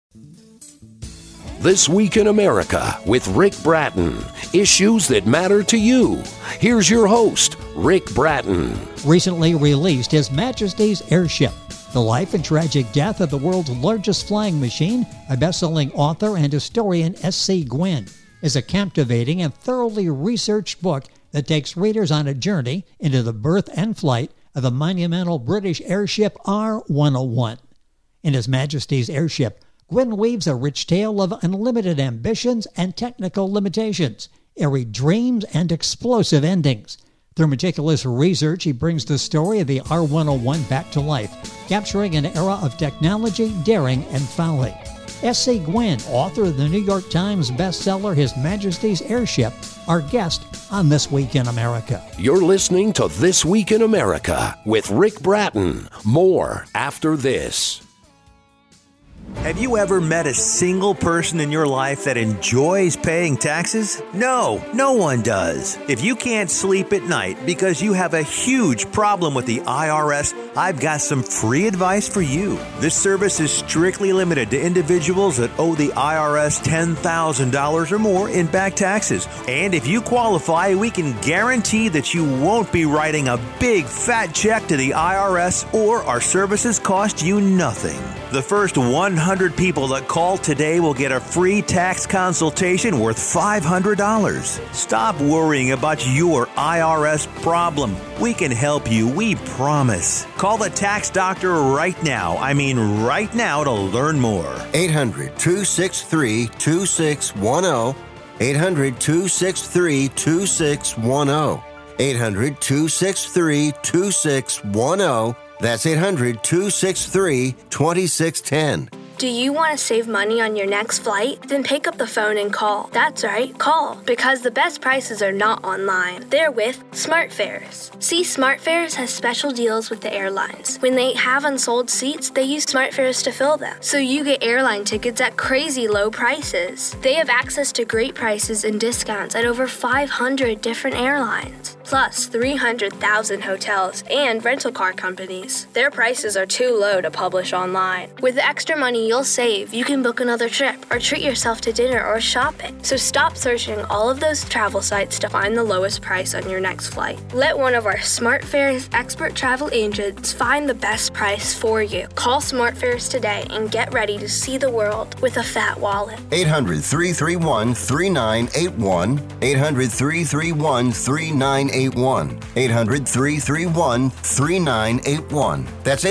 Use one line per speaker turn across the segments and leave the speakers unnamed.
This Week in America with Rick Bratton. Issues that matter to you. Here's your host, Rick Bratton.
Recently released His Majesty's Airship, the life and tragic death of the world's largest flying machine by best-selling author and historian S.C. Gwynne, is a captivating and thoroughly researched book that takes readers on a journey into the birth and flight of the monumental British airship R101. In His Majesty's Airship, Gwynne weaves a rich tale of unlimited ambitions and technical limitations, airy dreams and explosive endings. Through meticulous research, he brings the story of the R101 back to life, capturing an era of technology, daring, and folly. S.C. Gwynne, author of the New York Times bestseller His Majesty's Airship, our guest on This Week in America.
You're listening to This Week in America with Rick Bratton. More after this.
Have you ever met a single person in your life that enjoys paying taxes? No, no one does. If you can't sleep at night because you have a huge problem with the IRS, I've got some free advice for you. This service is strictly limited to individuals that owe the IRS $10,000 or more in back taxes. And if you qualify, we can guarantee that you won't be writing a big fat check to the IRS, or our services cost you nothing. The first 100 people that call today will get a free tax consultation worth $500. Stop worrying about your IRS problem. We can help you, we promise. Call the tax doctor right now. I mean right now, to learn more.
800-263-2610. 800-263-2610. 800-263-2610. That's 800-263-2610.
Do you want to save money on your next flight? Then pick up the phone and call. That's right, call. Because the best prices are not online. They're with SmartFares. See, SmartFares has special deals with the airlines. When they have unsold seats, they use SmartFares to fill them. So you get airline tickets at crazy low prices. They have access to great prices and discounts at over 500 different airlines. Plus 300,000 hotels and rental car companies. Their prices are too low to publish online. With the extra money you'll save, you can book another trip or treat yourself to dinner or shopping. So stop searching all of those travel sites to find the lowest price on your next flight. Let one of our SmartFares expert travel agents find the best price for you. Call SmartFares today and get ready to see the world with a fat wallet.
800-331-3981. 800-331-3981. 800-331-3981. That's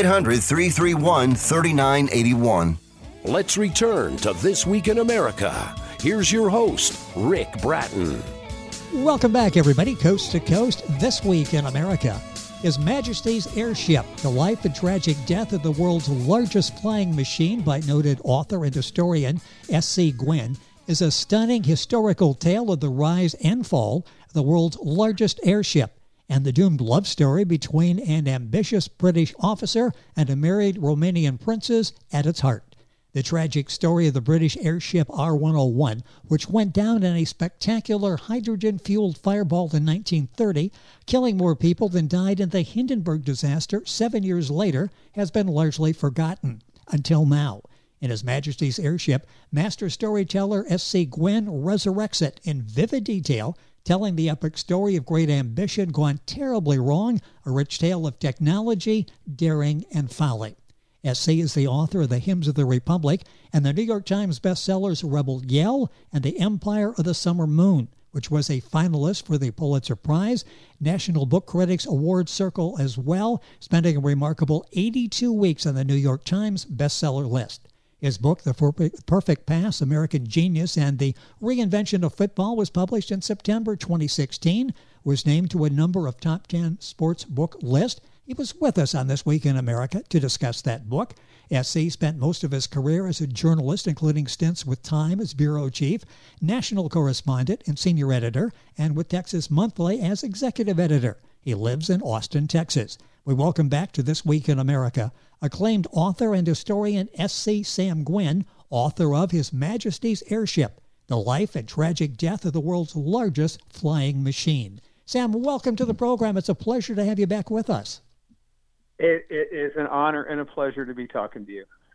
800-331-3981.
Let's return to This Week in America. Here's your host, Rick Bratton.
Welcome back, everybody, coast to coast. This Week in America. His Majesty's Airship, the life and tragic death of the world's largest flying machine by noted author and historian S.C. Gwynne, is a stunning historical tale of the rise and fall of the world's largest airship and the doomed love story between an ambitious British officer and a married Romanian princess at its heart. The tragic story of the British airship R101, which went down in a spectacular hydrogen-fueled fireball in 1930, killing more people than died in the Hindenburg disaster 7 years later, has been largely forgotten until now. In His Majesty's Airship, master storyteller S.C. Gwynne resurrects it in vivid detail, telling the epic story of great ambition gone terribly wrong, a rich tale of technology, daring, and folly. S.C. is the author of the Hymns of the Republic and the New York Times bestsellers Rebel Yell and The Empire of the Summer Moon, which was a finalist for the Pulitzer Prize, National Book Critics Award Circle as well, spending a remarkable 82 weeks on the New York Times bestseller list. His book, The Perfect Pass, American Genius and the Reinvention of Football, was published in September 2016, was named to a number of top 10 sports book lists. He was with us on This Week in America to discuss that book. S.C. spent most of his career as a journalist, including stints with Time as bureau chief, national correspondent and senior editor, and with Texas Monthly as executive editor. He lives in Austin, Texas. We welcome back to This Week in America acclaimed author and historian S.C. Sam Gwynne, author of His Majesty's Airship, the life and tragic death of the world's largest flying machine. Sam, welcome to the program. It's a pleasure to have you back with us.
It is an honor and a pleasure to be talking to you.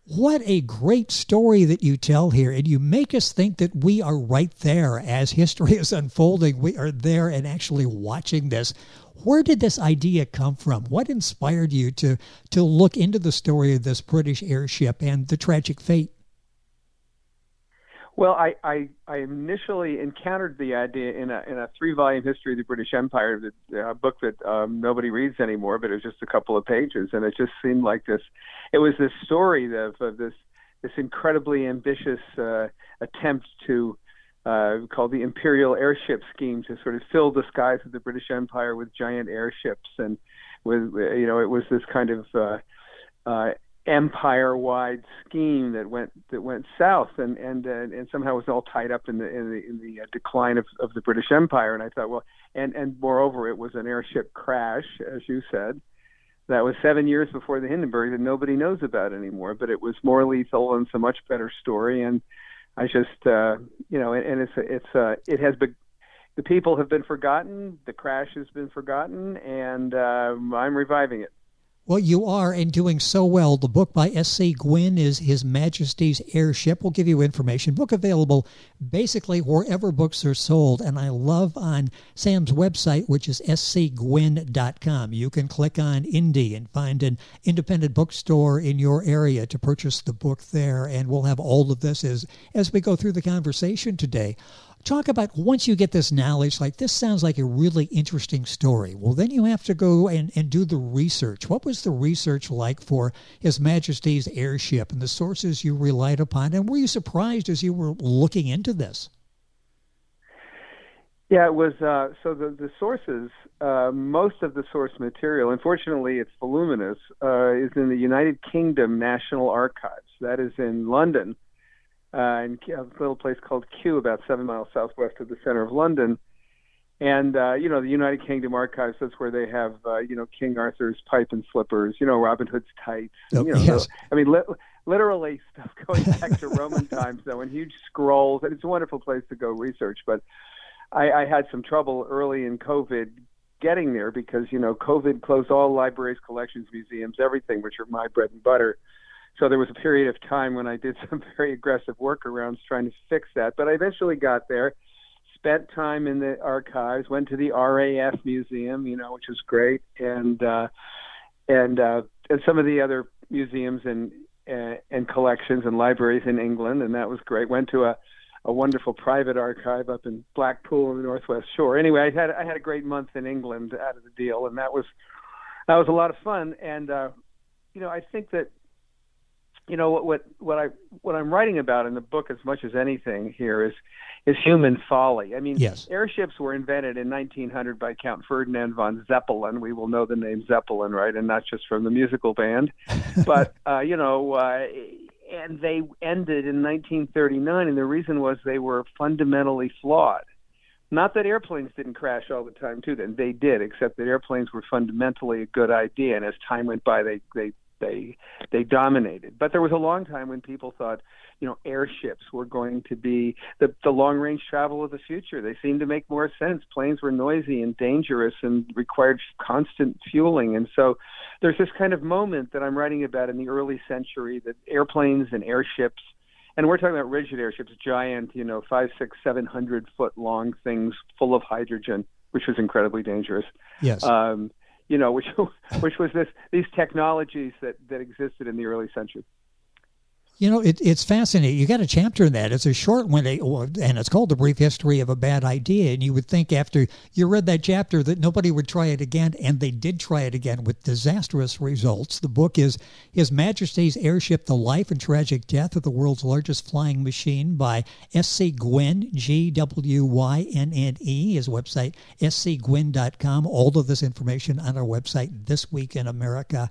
What a great story that you tell here. And you make us think that we are right there as history is unfolding. We are there and actually watching this. Where did this idea come from? What inspired you to look into the story of this British airship and the tragic fate?
Well, I initially encountered the idea in a 3-volume history of the British Empire, a book that nobody reads anymore, but it was just a couple of pages, and it just seemed like this. It was this story of this incredibly ambitious attempt to called the Imperial Airship Scheme to sort of fill the skies of the British Empire with giant airships, and with it was this kind of empire-wide scheme that went south, and somehow was all tied up in the decline of the British Empire. And I thought, well, and moreover, it was an airship crash, as you said, that was 7 years before the Hindenburg that nobody knows about anymore. But it was more lethal and it's a much better story. And I just, and it has been. The people have been forgotten. The crash has been forgotten, and I'm reviving it.
Well, you are, and doing so well. The book by S.C. Gwynne is His Majesty's Airship. We'll give you information. Book available basically wherever books are sold. And I love on Sam's website, which is scgwynne.com. You can click on Indie and find an independent bookstore in your area to purchase the book there. And we'll have all of this as we go through the conversation today. Talk about, once you get this knowledge, like this sounds like a really interesting story. Well, then you have to go and do the research. What was the research like for His Majesty's Airship and the sources you relied upon? And were you surprised as you were looking into this?
Yeah, it was, so the sources, most of the source material, unfortunately it's voluminous, is in the United Kingdom National Archives. That is in London. In a little place called Kew, about 7 miles southwest of the center of London. And, the United Kingdom Archives, that's where they have, King Arthur's pipe and slippers, Robin Hood's tights. And,
yes.
Literally stuff going back to Roman times, though, and huge scrolls. And it's a wonderful place to go research. But I had some trouble early in COVID getting there because, COVID closed all libraries, collections, museums, everything, which are my bread and butter. So there was a period of time when I did some very aggressive workarounds trying to fix that. But I eventually got there, spent time in the archives, went to the RAF Museum, which was great, and some of the other museums and collections and libraries in England, and that was great. Went to a wonderful private archive up in Blackpool on the Northwest Shore. Anyway, I had a great month in England out of the deal, and that was a lot of fun. And I think that. What I'm writing about in the book, as much as anything here, is human folly. I mean,
yes.
Airships were invented in 1900 by Count Ferdinand von Zeppelin. We will know the name Zeppelin, right? And not just from the musical band, but and they ended in 1939. And the reason was they were fundamentally flawed. Not that airplanes didn't crash all the time, too. Then they did, except that airplanes were fundamentally a good idea. And as time went by, they dominated. But there was a long time when people thought, airships were going to be the long-range travel of the future. They seemed to make more sense. Planes were noisy and dangerous and required constant fueling. And so there's this kind of moment that I'm writing about in the early century that airplanes and airships, and we're talking about rigid airships, giant, 500, 600, 700 foot long things full of hydrogen, which was incredibly dangerous.
Yes.
Which was these technologies that existed in the early century.
It's fascinating. You got a chapter in that. It's a short one, and it's called The Brief History of a Bad Idea. And you would think after you read that chapter that nobody would try it again, and they did try it again with disastrous results. The book is His Majesty's Airship, The Life and Tragic Death of the World's Largest Flying Machine by S.C. Gwynne, Gwynne. His website, scgwynne.com. All of this information on our website, This Week in America.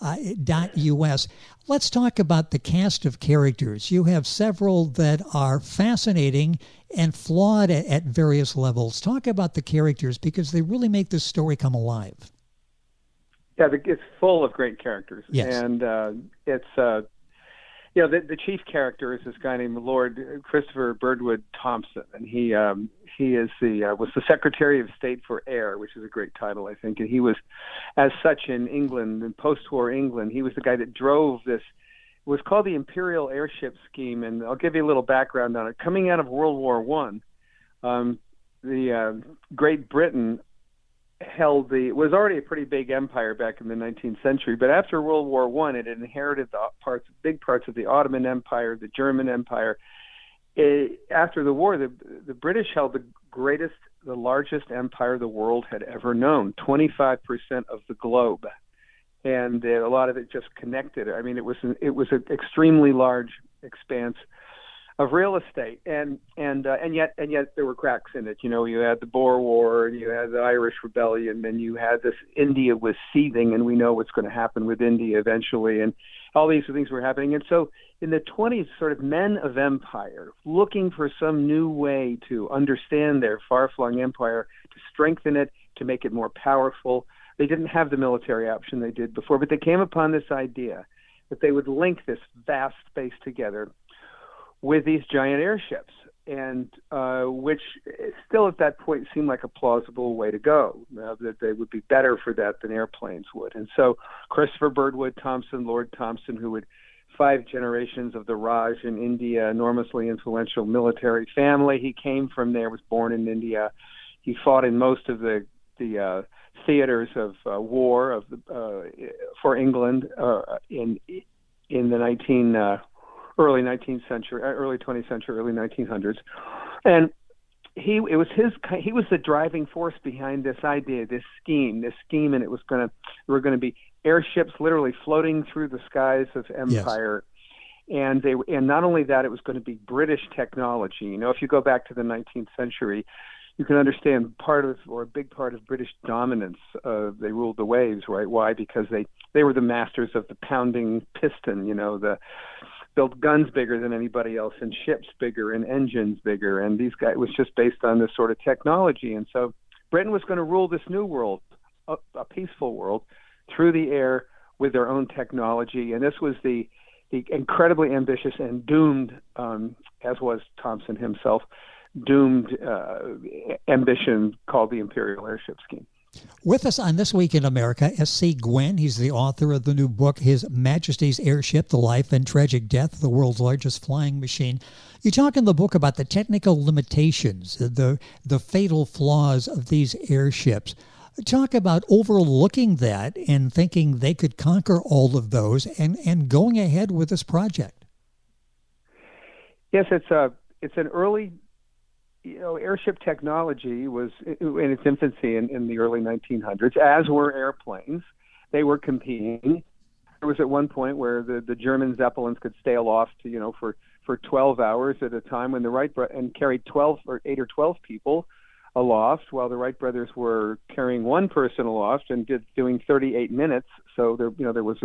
.us. Let's talk about the cast of characters. You have several that are fascinating and flawed at various levels. Talk about the characters because they really make this story come alive.
Yeah, it's full of great characters.
Yes.
And it's the chief character is this guy named Lord Christopher Birdwood Thompson, and he is was the Secretary of State for Air, which is a great title, I think. And he was, as such, in England, in post-war England, he was the guy that drove this It was called the Imperial Airship Scheme, and I'll give you a little background on it. Coming out of World War I, Great Britain was already a pretty big empire back in the 19th century, but after World War I, it inherited big parts of the Ottoman Empire, the German Empire. After the war, the British held the largest empire the world had ever known, 25% of the globe, and a lot of it just connected. I mean, it was an extremely large expanse of real estate, and yet there were cracks in it. You know, you had the Boer War, and you had the Irish Rebellion, and you had this. India was seething, and we know what's going to happen with India eventually, and all these things were happening. And so in the 20s, sort of men of empire, looking for some new way to understand their far-flung empire, to strengthen it, to make it more powerful. They didn't have the military option they did before, but they came upon this idea that they would link this vast space together with these giant airships, and which still at that point seemed like a plausible way to go, that they would be better for that than airplanes would. And so Christopher Birdwood Thompson, Lord Thompson, who would 5 generations of the Raj in India, enormously influential military family. He came from there, was born in India. He fought in most of the theaters of war for England in the early 19th century, early 20th century, early 1900s, and he was the driving force behind this idea, this scheme, and there were going to be airships literally floating through the skies of empire. Yes. And not only that, it was going to be British technology. You know, if you go back to the 19th century, you can understand a big part of British dominance. They ruled the waves, right? Why? Because they were the masters of the pounding piston. You know, built guns bigger than anybody else, and ships bigger, and engines bigger, and these guys, it was just based on this sort of technology. And so Britain was going to rule this new world, a peaceful world, through the air with their own technology. And this was the incredibly ambitious and doomed, as was Thompson himself, doomed ambition called the Imperial Airship Scheme.
With us on This Week in America, S.C. Gwynne. He's the author of the new book, His Majesty's Airship, The Life and Tragic Death of the World's Largest Flying Machine. You talk in the book about the technical limitations, the fatal flaws of these airships. Talk about overlooking that and thinking they could conquer all of those and going ahead with this project.
Yes, it's an early... You know, airship technology was in its infancy in the early 1900s, as were airplanes. They were competing. There was at one point where the German Zeppelins could stay aloft, for 12 hours at a time, when the Wright and carried 8 or 12 people aloft, while the Wright brothers were carrying one person aloft and doing 38 minutes. So there was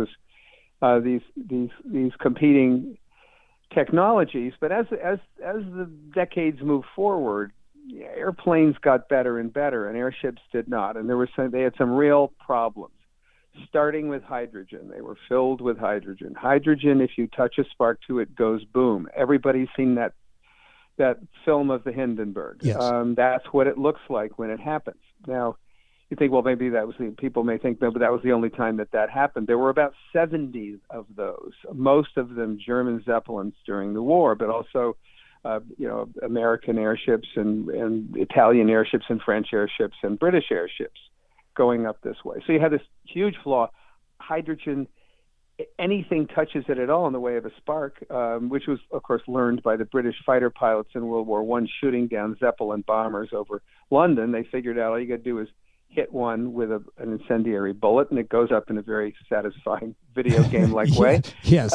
these competing technologies. But as the decades moved forward, airplanes got better and better, and airships did not. And they had some real problems, starting with hydrogen. They were filled with hydrogen. Hydrogen, if you touch a spark to it, goes boom. Everybody's seen that film of the Hindenburg.
Yes.
That's what it looks like when it happens. Now, you think, well, maybe people may think, no, but that was the only time that happened. There were about 70 of those, most of them German Zeppelins during the war, but also, American airships and Italian airships and French airships and British airships going up this way. So you had this huge flaw. Hydrogen, anything touches it at all in the way of a spark, which was, of course, learned by the British fighter pilots in World War I shooting down Zeppelin bombers over London. They figured out all you got to do is hit one with an incendiary bullet, and it goes up in a very satisfying video game-like way.
Yes.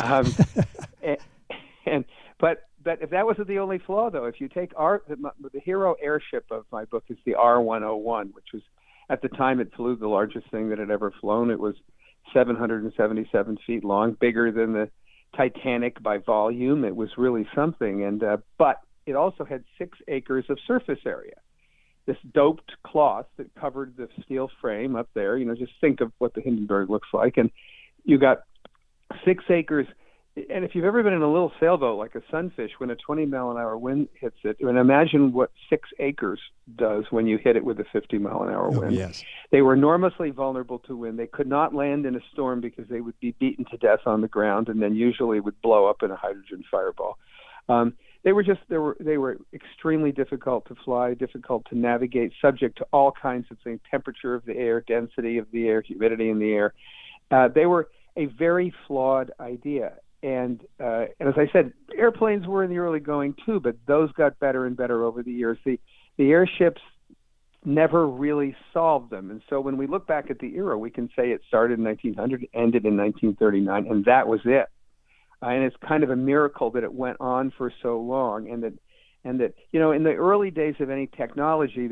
But if that wasn't the only flaw, though, if you take the hero airship of my book is the R101, which was, at the time, it flew the largest thing that had ever flown. It was 777 feet long, bigger than the Titanic by volume. It was really something. But it also had 6 acres of surface area. This doped cloth that covered the steel frame up there, just think of what the Hindenburg looks like. And you got 6 acres And if you've ever been in a little sailboat like a Sunfish, when a 20-mile-an-hour wind hits it, and imagine what 6 acres does when you hit it with a 50-mile-an-hour wind.
Yes. They
were enormously vulnerable to wind. They could not land in a storm because they would be beaten to death on the ground, and then usually would blow up in a hydrogen fireball. They were extremely difficult to fly, difficult to navigate, subject to all kinds of things: temperature of the air, density of the air, humidity in the air. They were a very flawed idea. And as I said, airplanes were in the early going too, but those got better and better over the years. The airships never really solved them. And so when we look back at the era, we can say it started in 1900, ended in 1939, and that was it. And it's kind of a miracle that it went on for so long, and that in the early days of any technology,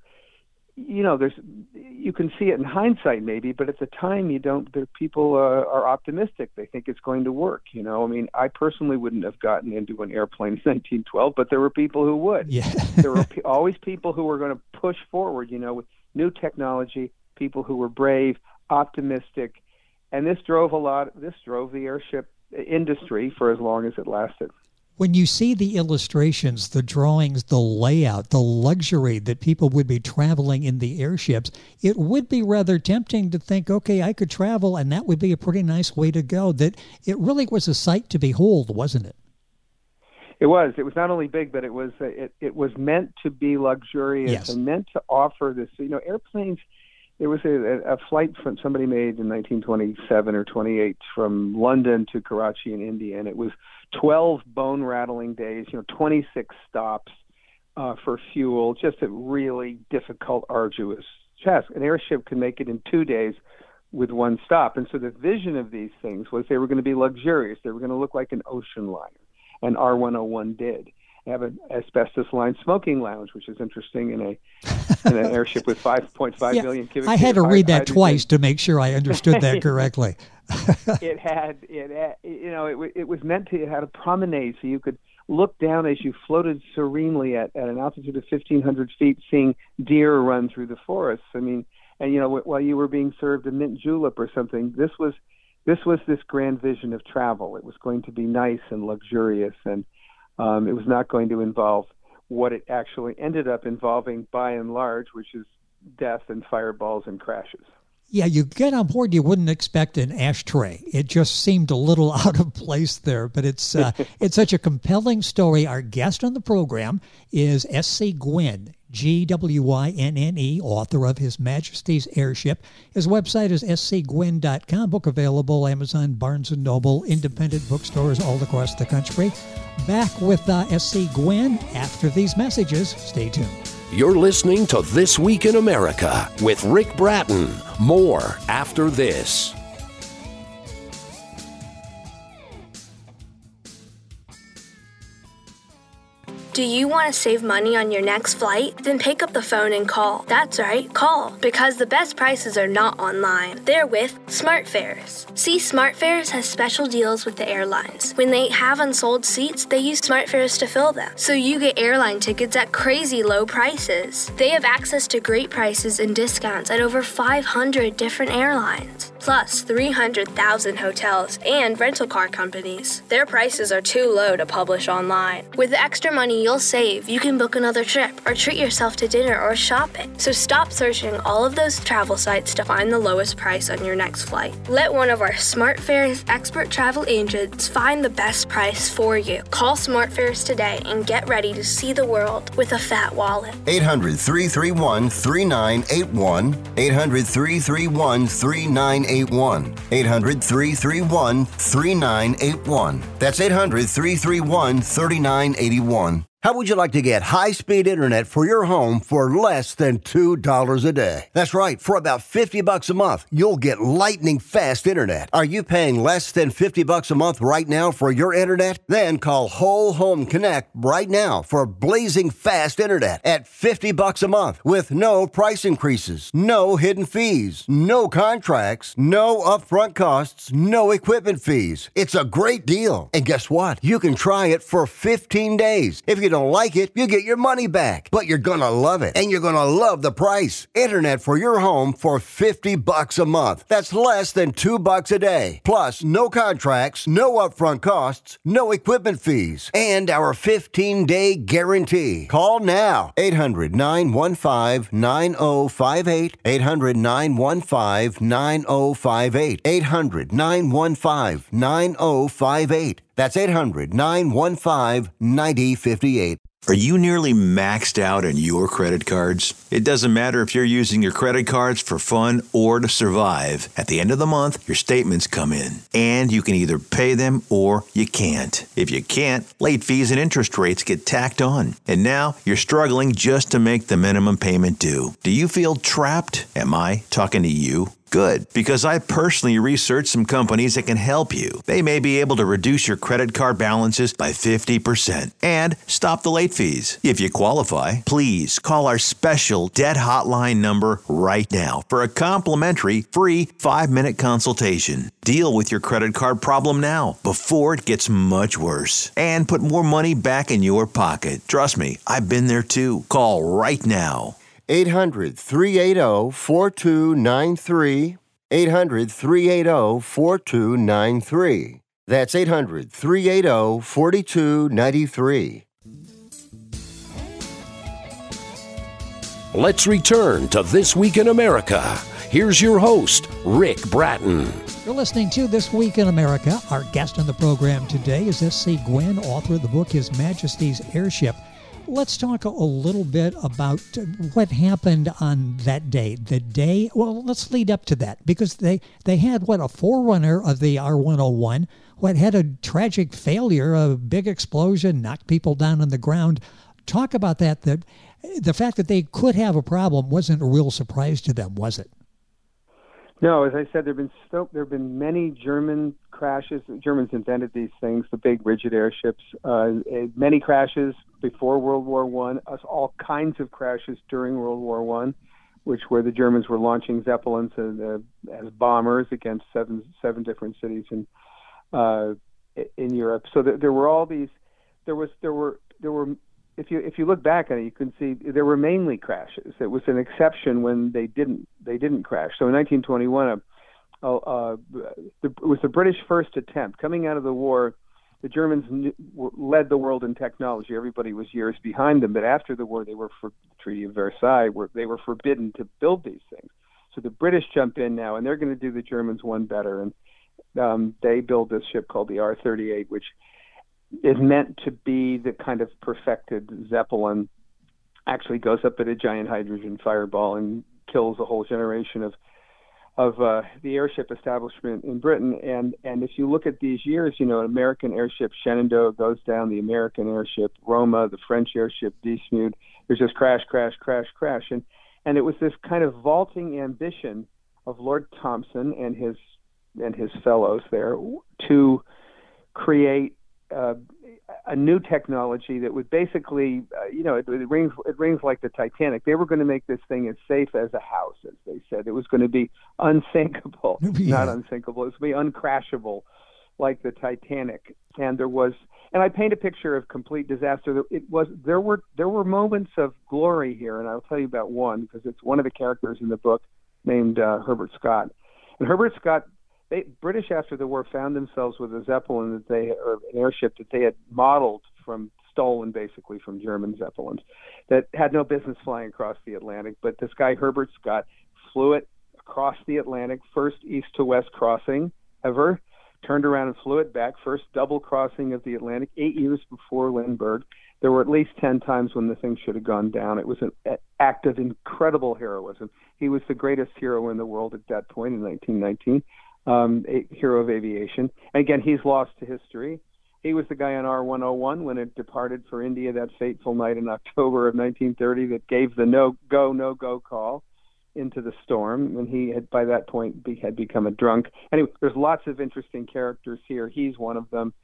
you can see it in hindsight maybe, but at the time people are optimistic. They think it's going to work. I mean, I personally wouldn't have gotten into an airplane in 1912, but there were people who would. Yeah. There were always people who were going to push forward, with new technology, people who were brave, optimistic, and this drove the airship industry for as long as it lasted.
When you see the illustrations, the drawings, the layout, the luxury that people would be traveling in the airships, it would be rather tempting to think, okay, I could travel and that would be a pretty nice way to go. That it really was a sight to behold, wasn't it?
It was. It was not only big, but it was meant to be luxurious. Yes. And meant to offer this. Airplanes. There was a flight from somebody made in 1927 or 28 from London to Karachi in India, and it was 12 bone-rattling days, 26 stops for fuel, just a really difficult, arduous task. An airship can make it in 2 days with one stop. And so the vision of these things was they were going to be luxurious. They were going to look like an ocean liner, and R101 did. Have an asbestos-lined smoking lounge, which is interesting in an airship with 5.5 million cubic feet.
I had to read that twice to make sure I understood that correctly.
It was meant to have a promenade, so you could look down as you floated serenely at an altitude of 1,500 feet, seeing deer run through the forests. I mean, and while you were being served a mint julep or something, this was this grand vision of travel. It was going to be nice and luxurious, and it was not going to involve what it actually ended up involving by and large, which is death and fireballs and crashes.
Yeah, you get on board, you wouldn't expect an ashtray. It just seemed a little out of place there, but it's such a compelling story. Our guest on the program is S.C. Gwynne, Gwynne, author of His Majesty's Airship. His website is scgwynne.com. Book available, Amazon, Barnes & Noble, independent bookstores all across the country. Back with S.C. Gwynne after these messages. Stay tuned.
You're listening to This Week in America with Rick Bratton. More after this.
Do you want to save money on your next flight? Then pick up the phone and call. That's right, call. Because the best prices are not online. They're with SmartFares. See, SmartFares has special deals with the airlines. When they have unsold seats, they use SmartFares to fill them. So you get airline tickets at crazy low prices. They have access to great prices and discounts at over 500 different airlines. Plus 300,000 hotels and rental car companies. Their prices are too low to publish online. With the extra money you'll save, you can book another trip or treat yourself to dinner or shopping. So stop searching all of those travel sites to find the lowest price on your next flight. Let one of our SmartFares expert travel agents find the best price for you. Call SmartFares today and get ready to see the world with a fat wallet.
800-331-3981. 800-331-3981. 800-331-3981. That's 800-331-3981. How would you like to get high-speed internet for your home for less than $2 a day? That's right. For about $50 a month, you'll get lightning fast internet. Are you paying less than $50 a month right now for your internet? Then call Whole Home Connect right now for blazing fast internet at $50 a month with no price increases, no hidden fees, no contracts, no upfront costs, no equipment fees. It's a great deal. And guess what? You can try it for 15 days. If you don't don't like it, you get your money back. But you're going to love it, and you're going to love the price. Internet for your home for $50 a month. That's less than $2 a day. Plus, no contracts, no upfront costs, no equipment fees, and our 15-day guarantee. Call now. 800-915-9058. 800-915-9058. 800-915-9058. That's 800-915-9058.
Are you nearly maxed out on your credit cards? It doesn't matter if you're using your credit cards for fun or to survive. At the end of the month, your statements come in, and you can either pay them or you can't. If you can't, late fees and interest rates get tacked on. And now you're struggling just to make the minimum payment due. Do you feel trapped? Am I talking to you? Good, because I personally researched some companies that can help you. They may be able to reduce your credit card balances by 50% and stop the late fees. If you qualify, please call our special debt hotline number right now for a complimentary free 5-minute consultation. Deal with your credit card problem now before it gets much worse and put more money back in your pocket. Trust me, I've been there too. Call right now.
800-380-4293. 800-380-4293. That's 800-380-4293.
Let's return to This Week in America. Here's your host, Rick Bratton.
You're listening to This Week in America. Our guest on the program today is S.C. Gwynne, author of the book His Majesty's Airship. Let's talk a little bit about what happened on that day. Well, let's lead up to that, because they had, a forerunner of the R-101, had a tragic failure, a big explosion, knocked people down on the ground. Talk about that the fact that they could have a problem wasn't a real surprise to them, was it?
No, as I said, there have been many German crashes. The Germans invented these things, the big rigid airships. Many crashes before World War I, all kinds of crashes during World War I, where the Germans were launching Zeppelins as bombers against seven different cities in Europe. So there were all these. There were. If you look back on it, you can see there were mainly crashes. It was an exception when they didn't crash. So in 1921, it was the British first attempt. Coming out of the war, the Germans led the world in technology. Everybody was years behind them. But after the war, they were for the Treaty of Versailles, where they were forbidden to build these things. So the British jump in now, and they're going to do the Germans one better. And they build this ship called the R-38, which is meant to be the kind of perfected Zeppelin. Actually goes up at a giant hydrogen fireball and kills a whole generation of the airship establishment in Britain. And if you look at these years, an American airship Shenandoah goes down, the American airship Roma, the French airship Dixmude. There's just crash. And it was this kind of vaulting ambition of Lord Thompson and his fellows there to create a new technology that would basically, it rings like the Titanic. They were going to make this thing as safe as a house, as they said. It was going to be unsinkable, not unsinkable. It was going to be uncrashable, like the Titanic. And I paint a picture of complete disaster. There were moments of glory here, and I'll tell you about one because it's one of the characters in the book named Herbert Scott. And Herbert Scott. British after the war found themselves with a Zeppelin or an airship that they had modeled stolen basically from German Zeppelins that had no business flying across the Atlantic. But this guy, Herbert Scott, flew it across the Atlantic, first east to west crossing ever, turned around and flew it back, first double crossing of the Atlantic 8 years before Lindbergh. There were at least 10 times when the thing should have gone down. It was an act of incredible heroism. He was the greatest hero in the world at that point in 1919. A hero of aviation. And again, he's lost to history. He was the guy on R-101 when it departed for India that fateful night in October of 1930 that gave the no-go call into the storm. And he had, by that point, had become a drunk. Anyway, there's lots of interesting characters here. He's one of them.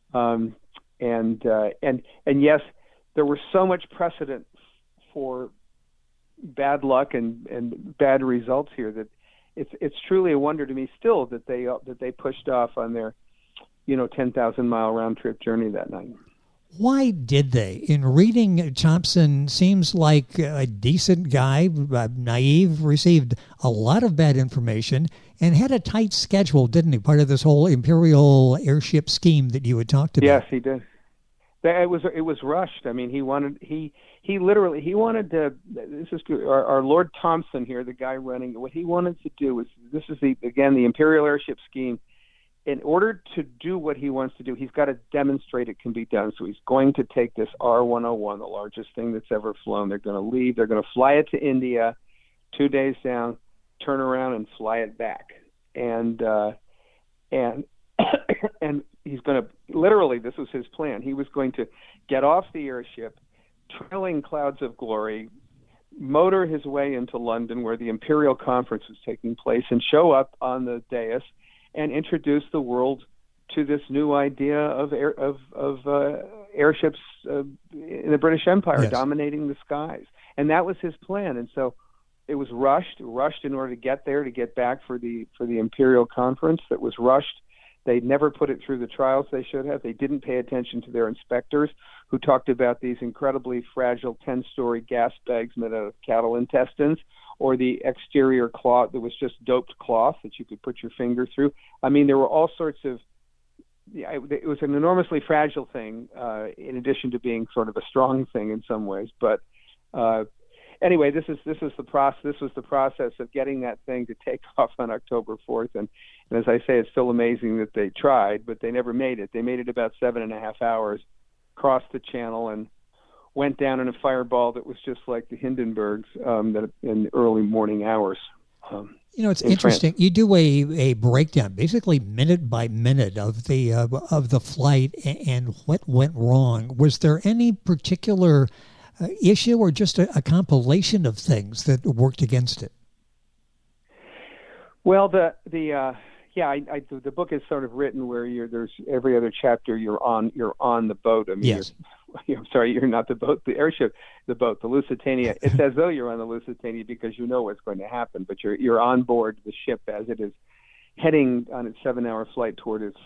And yes, there was so much precedent for bad luck and bad results here that it's truly a wonder to me still that they pushed off on their 10,000-mile round trip journey that night.
Why did they? In reading, Thompson seems like a decent guy, naive, received a lot of bad information, and had a tight schedule, didn't he? Part of this whole Imperial airship scheme that you had talked about.
Yes, he did. It was rushed. I mean, he wanted to. This is our Lord Thompson here, the guy running. What he wanted to do was, this is the Imperial airship scheme. In order to do what he wants to do, he's got to demonstrate it can be done. So he's going to take this R-101, the largest thing that's ever flown. They're going to leave. They're going to fly it to India, 2 days down, turn around and fly it back. And he's going to, literally, this was his plan. He was going to get off the airship, trailing clouds of glory, motor his way into London, where the Imperial Conference was taking place, and show up on the dais and introduce the world to this new idea of airships in the British Empire, yes, dominating the skies. And that was his plan. And so it was rushed in order to get there, to get back for the Imperial Conference. That was rushed. They never put it through the trials they should have. They didn't pay attention to their inspectors, who talked about these incredibly fragile 10-story gas bags made out of cattle intestines, or the exterior cloth that was just doped cloth that you could put your finger through. I mean, there were all sorts of. It was an enormously fragile thing, in addition to being sort of a strong thing in some ways. But anyway, this was the process of getting that thing to take off on October 4th, and as I say, it's still amazing that they tried, but they never made it. They made it about 7.5 hours, crossed the channel, and went down in a fireball that was just like the Hindenburgs in the early morning hours.
It's interesting. France. You do a breakdown, basically minute by minute, of the flight and what went wrong. Was there any particular issue, or just a compilation of things that worked against it?
Well, the book is sort of written where there's every other chapter you're on the boat. I mean,
yes.
I'm sorry, you're not the boat, the airship, the boat, the Lusitania. It's as though you're on the Lusitania because you know what's going to happen, but you're on board the ship as it is heading on its 7-hour flight toward its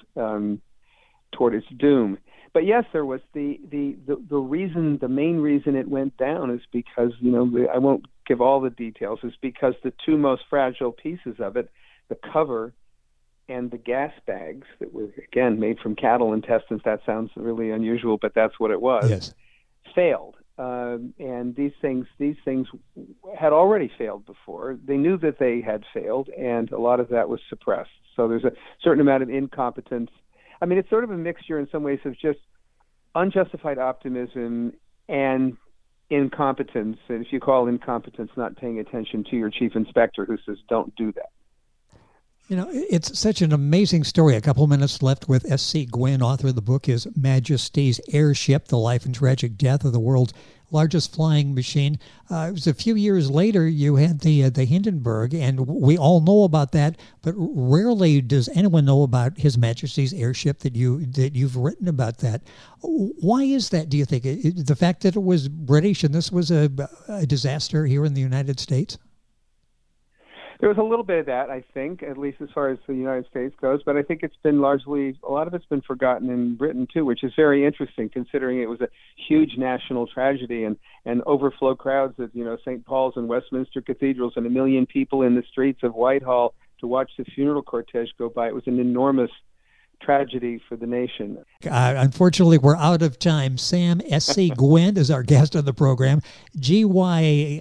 doom. But yes, there was the reason, the main reason it went down is because, I won't give all the details, is because the two most fragile pieces of it, the cover and the gas bags that were, again, made from cattle intestines, that sounds really unusual, but that's what it was,
yes,
failed. And these things had already failed before. They knew that they had failed, and a lot of that was suppressed. So there's a certain amount of incompetence. I mean, it's sort of a mixture in some ways of just unjustified optimism and incompetence. And if you call incompetence not paying attention to your chief inspector who says, don't do that.
It's such an amazing story. A couple minutes left with S.C. Gwynne. Author of the book is Majesty's Airship, The Life and Tragic Death of the World's Largest Flying Machine. It was a few years later you had the Hindenburg, and we all know about that, but rarely does anyone know about His Majesty's Airship that you've written about that. Why is that, do you think? The fact that it was British and this was a disaster here in the United States?
There was a little bit of that, I think, at least as far as the United States goes, but I think it's been largely, a lot of it's been forgotten in Britain too, which is very interesting considering it was a huge national tragedy and overflow crowds at, St. Paul's and Westminster cathedrals and 1 million people in the streets of Whitehall to watch the funeral cortege go by. It was an enormous tragedy for the nation.
Unfortunately, we're out of time. Sam S.C. Gwynne is our guest on the program. GWYNNE,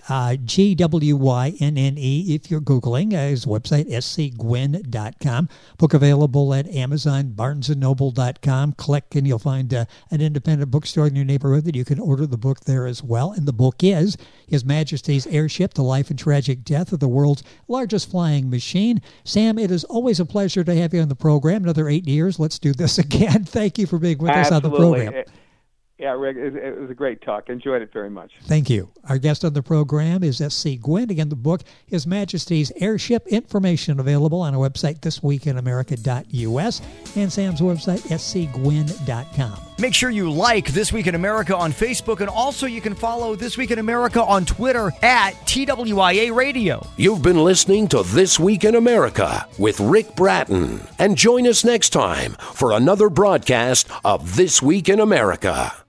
if you're Googling. His website, scgwynne.com. Book available at Amazon, BarnesandNoble.com. Click and you'll find an independent bookstore in your neighborhood that you can order the book there as well. And the book is His Majesty's Airship, The Life and Tragic Death of the World's Largest Flying Machine. Sam, it is always a pleasure to have you on the program. Another 8 years. Let's do this again. Thank you for being with us on the program.
Yeah, Rick, it was a great talk. Enjoyed it very much.
Thank you. Our guest on the program is S.C. Gwynne. Again, the book, His Majesty's Airship. Information available on our website, thisweekinamerica.us, and Sam's website, scgwynne.com.
Make sure you like This Week in America on Facebook, and also you can follow This Week in America on Twitter at TWIA Radio.
You've been listening to This Week in America with Rick Bratton. And join us next time for another broadcast of This Week in America.